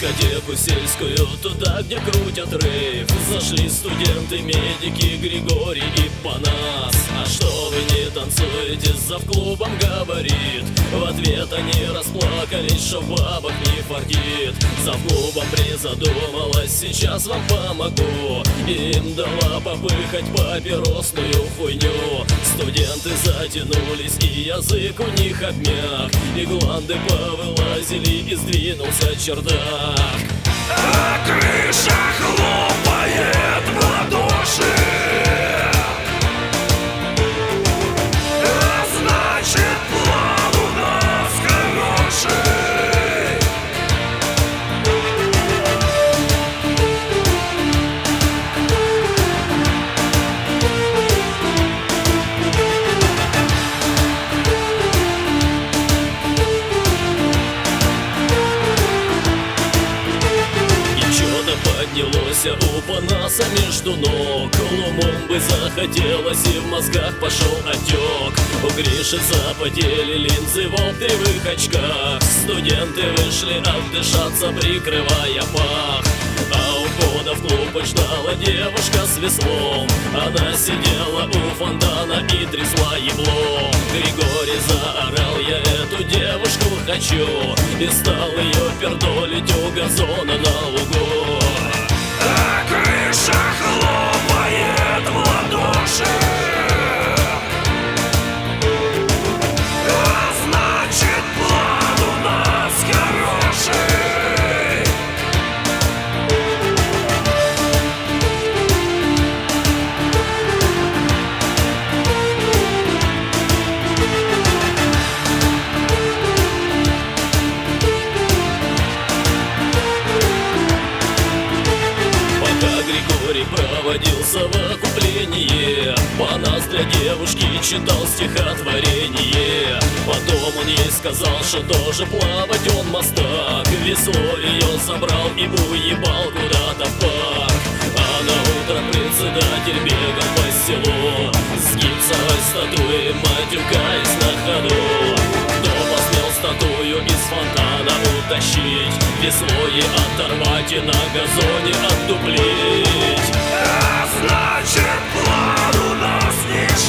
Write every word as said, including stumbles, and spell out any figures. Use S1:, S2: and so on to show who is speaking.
S1: дискотеку сельскую, туда, где крутят рейв. Зашли студенты, медики, Григорий и Панас. А что вы не танцуете, зав клубом говорит. В ответ они расплакались, что бабок не фартит. Зав клубом призадумалась, сейчас вам помогу. Им дала попыхать папиросную хуйню. Студенты затянулись, и язык у них обмяк. И гланды повылазили, и сдвинулся чердак.
S2: А крыша хлопает в ладоши. А значит, план у нас хороший.
S1: Поднялось у Панаса между ног. Лумумбы захотелось, и в мозгах пошел отек. У Гриши запотели линзы в оптовых очках. Студенты вышли отдышаться, прикрывая пах. А у входа в клуб ждала девушка с веслом. Она сидела у фонтана и трясла еблом. Григорий заорал: я эту девушку хочу. И стал ее пердолить у газона на лугу.
S2: А крыша хлопает в ладоши. А значит, план у нас хороший.
S1: Григорий проводил совокупление. Панас для девушки читал стихотворение. Потом он ей сказал, что тоже плавать он мастак. Весло ее забрал и уебал куда-то в парк. А на утро председатель бегал по селу с гипсовой статуей, матюкаясь на ходу. Кто посмел статую из фонтана утащить, весло ей оторвать и на газоне отдуплить.
S2: А значит, план у нас не